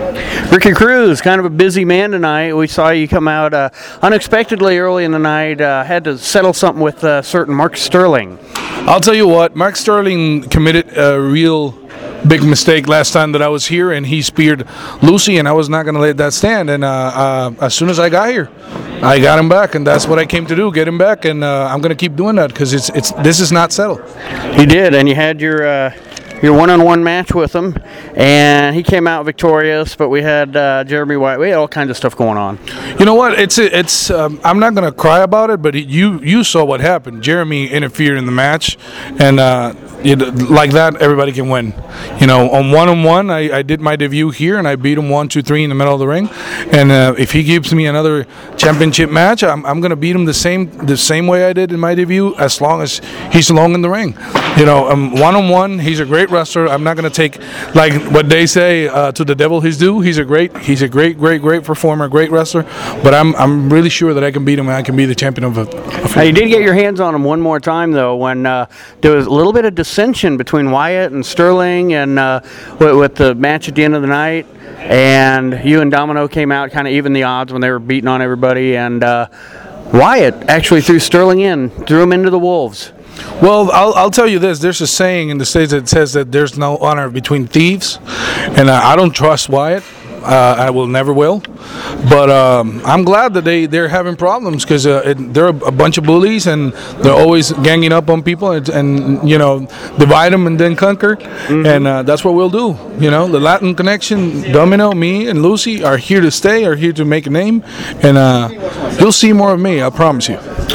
Ricky Cruz, kind of a busy man tonight. We saw you come out unexpectedly early in the night. Had to settle something with certain Mark Sterling. I'll tell you what, Mark Sterling committed a real big mistake last time that I was here, and he speared Lucy, and I was not going to let that stand. And as soon as I got here, I got him back, and that's what I came to do, get him back, and I'm going to keep doing that because this is not settled. You did, and you had your one-on-one match with him, and he came out victorious. But we had Jeremy Wyatt. We had all kinds of stuff going on. You know what? It's. I'm not going to cry about it, but you saw what happened. Jeremy interfered in the match, and like that, everybody can win. On one-on-one, I did my debut here, and I beat him 1-2-3 in the middle of the ring. And if he gives me another championship match, I'm going to beat him the same way I did in my debut, as long as he's long in the ring. One-on-one, he's a great wrestler. I'm not going to take, like what they say, to the devil his due. He's a great performer, great wrestler. But I'm really sure that I can beat him, and I can be the champion of Now, you did get your hands on him one more time, though, when there was a little bit of dissension between Wyatt and Sterling, and with the match at the end of the night. And you and Domino came out, kind of even the odds when they were beating on everybody. And Wyatt actually threw Sterling threw him into the wolves. Well, I'll tell you this. There's a saying in the States that says that there's no honor between thieves. And I don't trust Wyatt. I will never will. But I'm glad that they're having problems, because they're a bunch of bullies, and they're always ganging up on people and divide them and then conquer. Mm-hmm. And that's what we'll do. The Latin Connection, Domino, me, and Lucy are here to stay, are here to make a name. And you'll see more of me, I promise you.